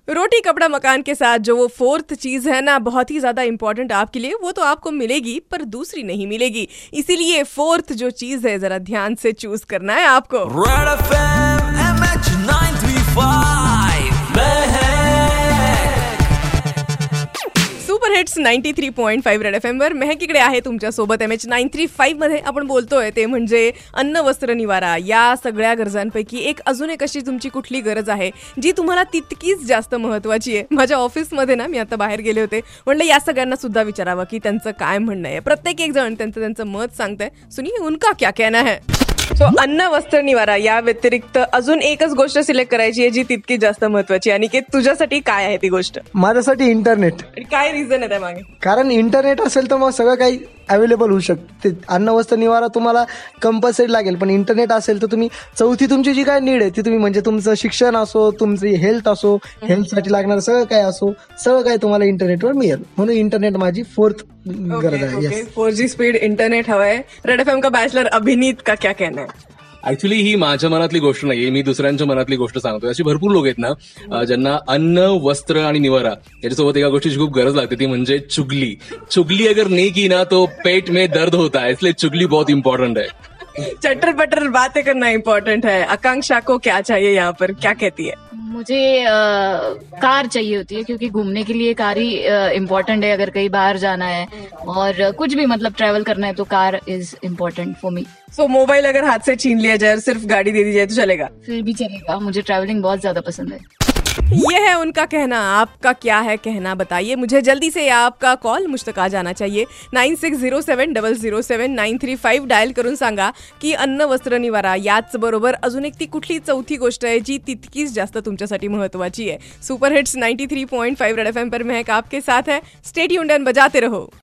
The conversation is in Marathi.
रोटी कपड़ा मकान के साथ जो वो फोर्थ चीज है ना, बहुत ही ज्यादा इंपॉर्टेंट आपके लिए, वो तो आपको मिलेगी पर दूसरी नहीं मिलेगी। इसीलिए फोर्थ जो चीज है जरा ध्यान से चूज करना है आपको। Red FM MH 935 super hits 93.5 red FM वर महक इकडे आहे तुमच्या सोबत। MH 935 मध्ये आपण बोलतोय ते म्हणजे अन्न वस्त्र निवारा या सगळ्या गरजांपैकी एक अजून एक अशी तुमची कुठली गरज आहे जी तुम्हाला तितकीच जास्त महत्वाची आहे। माझ्या ऑफिसमध्ये ना मी आता बाहेर गेले होते, म्हणलं या सगळ्यांना सुद्धा विचारावं की त्यांचं काय म्हणणं आहे। प्रत्येक एक जण त्यांचं मत सांगतंय, सुनिए उनका क्या कहना है। सो अन्न वस्त्र निवारा या व्यतिरिक्त अजून एकच गोष्ट सिलेक्ट करायची आहे जी तितकी जास्त महत्वाची आहे। आणि तुझ्यासाठी काय आहे ती गोष्ट? माझ्यासाठी इंटरनेट। काय रिझन आहे त्यामागे? कारण इंटरनेट असेल तर मग सगळं काही अवेलेबल होऊ शकते। अन्न वस्त्र निवारा तुम्हाला कंपल्सरी लागेल, पण इंटरनेट असेल तर तुम्ही चौथी तुमची जी काय नीड आहे ती तुम्ही म्हणजे तुमचं शिक्षण असो, तुमची हेल्थ असो, हेल्थसाठी लागणारं सगळं काय असो, सगळं काय तुम्हाला इंटरनेटवर मिळेल। म्हणून इंटरनेट माझी फोर्थ गरज आहे। 4G स्पीड इंटरनेट हवाय। रेड एफएम का बॅचलर अभिनीत का क्या कहना है? ऍक्च्युली ही माझ्या मनातली गोष्ट नाहीये, मी दुसऱ्यांच्या मनातली गोष्ट सांगतोय। अशी भरपूर लोक आहेत ना ज्यांना अन्न वस्त्र आणि निवारा याच्यासोबत एका गोष्टीची खूप गरज लागते, ती म्हणजे चुगली। चुगली अगर नहीं की ना तो पेट में दर्द होता है, इसलिए चुगली बहुत इंपॉर्टेंट है। चटर पटर बातें करना इम्पोर्टेंट है। आकांक्षा को क्या चाहिए यहाँ पर, क्या कहती है? मुझे कार चाहिए होती है क्योंकि घूमने के लिए कार ही इम्पोर्टेंट है। अगर कहीं बाहर जाना है और कुछ भी मतलब ट्रैवल करना है तो car is important for me. So mobile अगर हाथ से छीन लिया जाए और सिर्फ गाड़ी दे दी जाए तो चलेगा? फिर भी चलेगा, मुझे ट्रैवलिंग बहुत ज्यादा पसंद है। ये है उनका कहना। आपका क्या है कहना, बताइए मुझे जल्दी से। आपका कॉल मुझ तक आ जाना चाहिए। 9607007935 डायल करून सांगा की अन्न वस्त्र निवारा याच बरोबर अजून एक ती कुठली चौथी गोष्ट आहे जी तितकीच जास्त तुमच्यासाठी महत्वाची आहे। सुपर हिट्स 93.5 रेड एफएम पर महक आपके साथ है। स्टे ट्यून्ड एंड बजाते रहो।